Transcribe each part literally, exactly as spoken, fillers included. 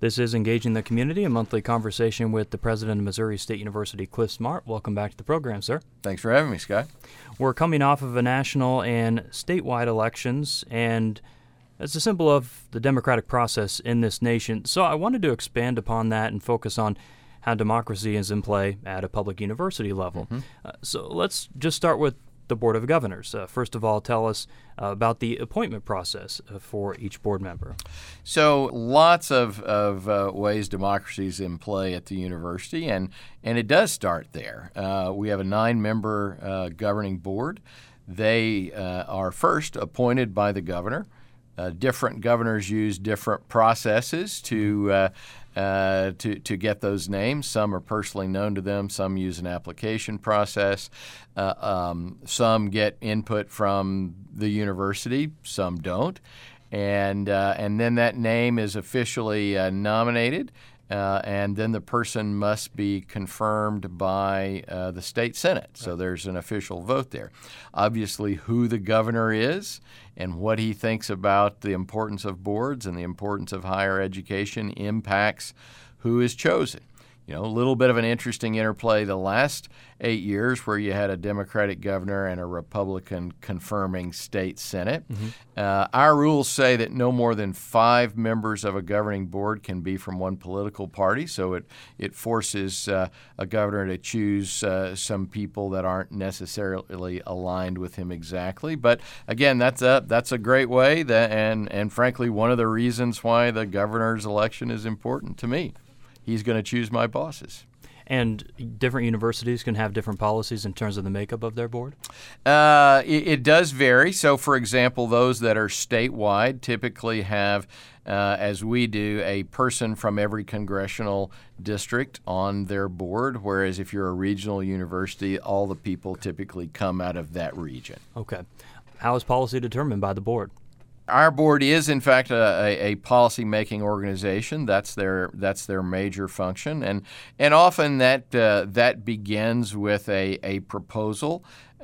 This is Engaging the Community, a monthly conversation with the president of Missouri State University, Cliff Smart. Welcome back to the program, sir. Thanks for having me, Scott. We're coming off of a national and statewide elections, and it's a symbol of the democratic process in this nation. So I wanted to expand upon that and focus on how democracy is in play at a public university level. Mm-hmm. Uh, so let's just start with the Board of Governors. Uh, first of all, tell us uh, about the appointment process uh, for each board member. So lots of, of uh, ways democracy is in play at the university, and, and it does start there. Uh, we have a nine-member uh, governing board. They uh, are first appointed by the governor. Uh, different governors use different processes to uh, uh, to to get those names. Some are personally known to them. Some use an application process. Uh, um, some get input from the university. Some don't, and uh, and then that name is officially uh, nominated. Uh, and then the person must be confirmed by uh, the state senate. So there's an official vote there. Obviously, who the governor is and what he thinks about the importance of boards and the importance of higher education impacts who is chosen. You know, a little bit of an interesting interplay the last eight years where you had a Democratic governor and a Republican confirming state senate. Mm-hmm. Uh, our rules say that no more than five members of a governing board can be from one political party, so it, it forces uh, a governor to choose uh, some people that aren't necessarily aligned with him exactly. But again, that's a, that's a great way, that, and, and frankly, one of the reasons why the governor's election is important to me. He's going to choose my bosses. And different universities can have different policies in terms of the makeup of their board? Uh, it, it does vary. So, for example, those that are statewide typically have, uh, as we do, a person from every congressional district on their board, whereas if you're a regional university, all the people typically come out of that region. Okay. How is policy determined by the board? Our board is, in fact, a, a, a policy-making organization. That's their that's their major function, and and often that uh, that begins with a a proposal, uh,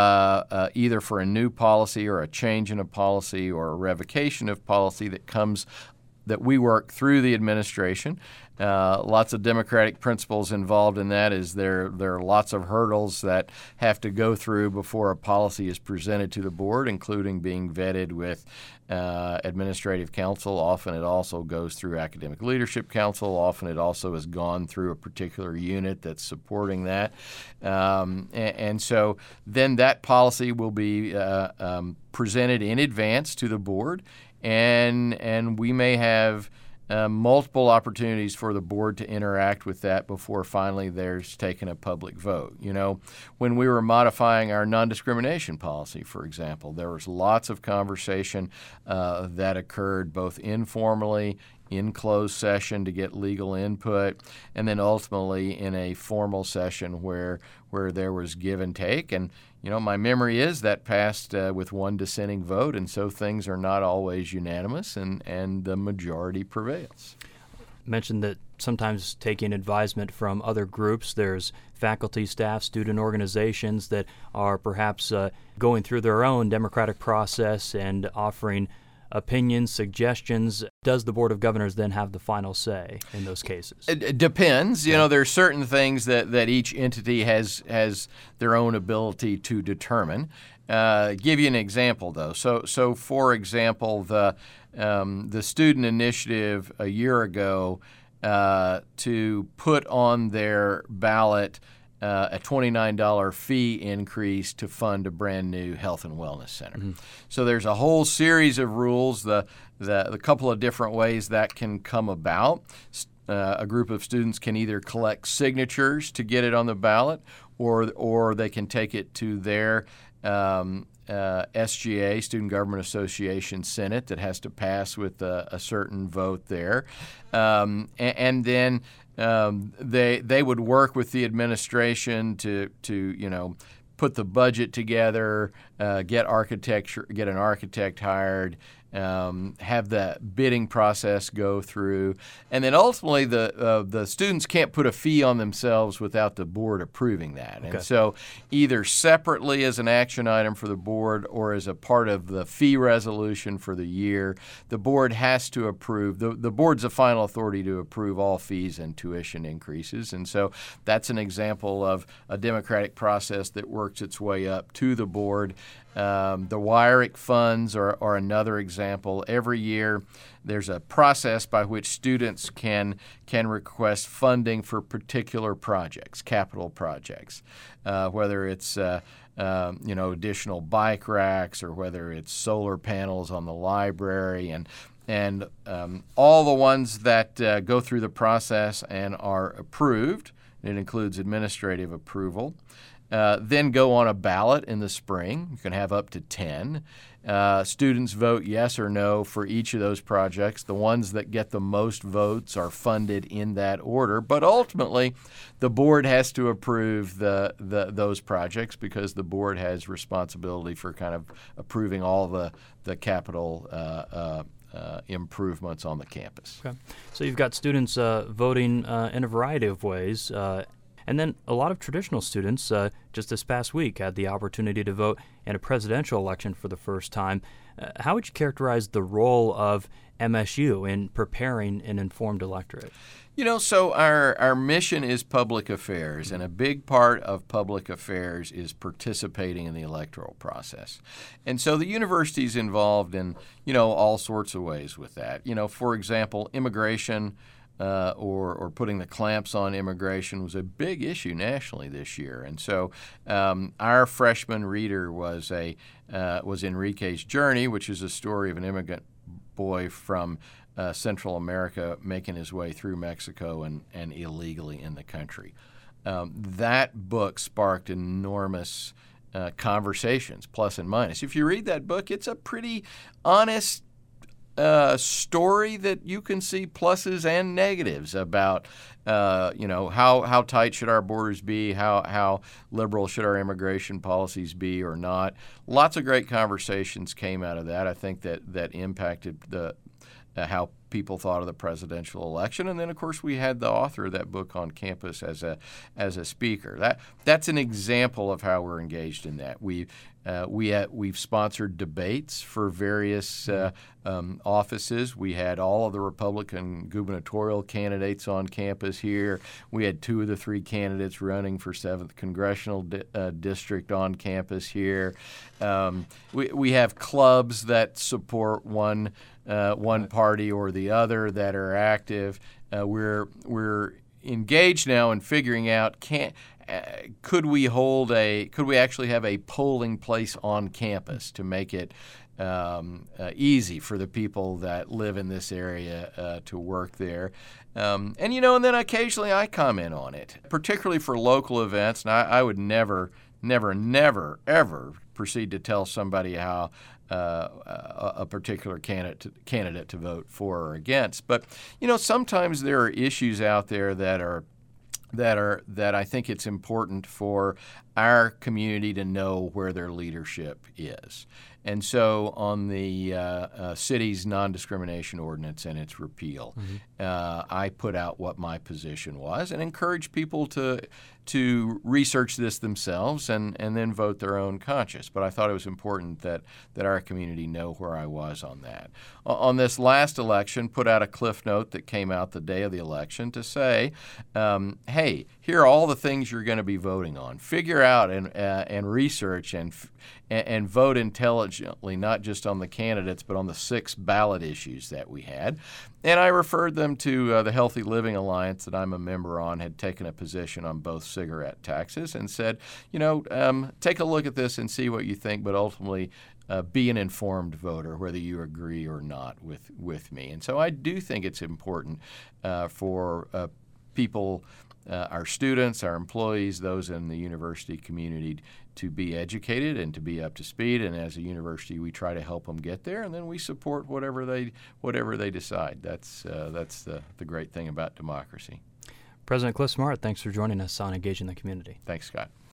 uh, either for a new policy or a change in a policy or a revocation of policy that comes that we work through the administration. Uh, lots of democratic principles involved in that. Is there there are lots of hurdles that have to go through before a policy is presented to the board, including being vetted with uh, administrative council. Often it also goes through academic leadership council. Often it also has gone through a particular unit that's supporting that. Um, and, and so then that policy will be uh, um, presented in advance to the board, and and we may have Uh, multiple opportunities for the board to interact with that before finally there's taken a public vote. You know, when we were modifying our non-discrimination policy, for example, there was lots of conversation uh, that occurred both informally, in closed session to get legal input, and then ultimately in a formal session where where there was give and take. And, you know, my memory is that passed uh, with one dissenting vote, and so things are not always unanimous, and, and the majority prevails. You mentioned that sometimes taking advisement from other groups, there's faculty, staff, student organizations that are perhaps uh, going through their own democratic process and offering opinions, suggestions. Does the Board of Governors then have the final say in those cases? It, it depends. You yeah. know, there are certain things that, that each entity has has their own ability to determine. Uh, give you an example, though. So, so for example, the um, the student initiative a year ago uh, to put on their ballot Uh, a twenty-nine dollars fee increase to fund a brand new health and wellness center. Mm-hmm. So there's a whole series of rules, the, the, the couple of different ways that can come about. Uh, a group of students can either collect signatures to get it on the ballot, or or they can take it to their um, uh, S G A, Student Government Association Senate, that has to pass with a, a certain vote there. Um, and, and then Um, they they would work with the administration to to you know put the budget together, uh, get architecture, get an architect hired, um, have the bidding process go through, and then ultimately the uh, the students can't put a fee on themselves without the board approving that. Okay. And so either separately as an action item for the board or as a part of the fee resolution for the year, the board has to approve. The, the board's the final authority to approve all fees and tuition increases. And so that's an example of a democratic process that works its way up to the board. Um, the WIRIC funds are, are another example. Every year there's a process by which students can can request funding for particular projects, capital projects, uh, whether it's uh, um, you know additional bike racks or whether it's solar panels on the library, and and um, all the ones that uh, go through the process and are approved. It includes administrative approval. Uh, then go on a ballot in the spring. You can have up to ten. Uh, students vote yes or no for each of those projects. The ones that get the most votes are funded in that order. But ultimately, the board has to approve the, the those projects because the board has responsibility for kind of approving all the, the capital uh, uh, uh, improvements on the campus. Okay. So you've got students uh, voting uh, in a variety of ways. Uh, And then a lot of traditional students, uh, just this past week, had the opportunity to vote in a presidential election for the first time. Uh, how would you characterize the role of M S U in preparing an informed electorate? You know, so our, our mission is public affairs, and a big part of public affairs is participating in the electoral process. And so the university is involved in, you know, all sorts of ways with that. You know, for example, immigration Uh, or, or putting the clamps on immigration was a big issue nationally this year, and so um, our freshman reader was a uh, was Enrique's Journey, which is a story of an immigrant boy from uh, Central America making his way through Mexico and, and illegally in the country. Um, that book sparked enormous uh, conversations, plus and minus. If you read that book, it's a pretty honest Uh, story that you can see pluses and negatives about, uh, you know, how, how tight should our borders be, how how liberal should our immigration policies be or not. Lots of great conversations came out of that. I think that that impacted the uh, how people thought of the presidential election. And then, of course, we had the author of that book on campus as a as a speaker. That that's an example of how we're engaged in that. We uh, we uh, we've sponsored debates for various uh, um, offices. We had all of the Republican gubernatorial candidates on campus here. We had two of the three candidates running for seventh Congressional di- uh, District on campus here. Um, we we have clubs that support one uh, one party or the other that are active. Uh, we're we're engaged now in figuring out can uh, could we hold a could we actually have a polling place on campus to make it um, uh, easy for the people that live in this area uh, to work there. Um, and you know, and then occasionally I comment on it, particularly for local events. And I, I would never, never, never, ever proceed to tell somebody how uh, a, a particular candidate to, candidate to vote for or against. But you know, sometimes there are issues out there that are that are that I think it's important for our community to know where their leadership is. And so on the uh, uh, city's non-discrimination ordinance and its repeal, mm-hmm. uh, I put out what my position was and encourage people to to research this themselves and, and then vote their own conscience. But I thought it was important that, that our community know where I was on that. On this last election, put out a cliff note that came out the day of the election to say, um, hey, here are all the things you're going to be voting on. Figure out and uh, and research and, and and vote intelligently, not just on the candidates, but on the six ballot issues that we had. And I referred them to uh, the Healthy Living Alliance that I'm a member on, had taken a position on both cigarette taxes, and said, you know, um, take a look at this and see what you think, but ultimately uh, be an informed voter, whether you agree or not with, with me. And so I do think it's important uh, for uh, people, uh, our students, our employees, those in the university community to be educated and to be up to speed. And as a university, we try to help them get there, and then we support whatever they whatever they decide. That's uh, that's the, the great thing about democracy. President Cliff Smart, thanks for joining us on Engaging the Community. Thanks, Scott.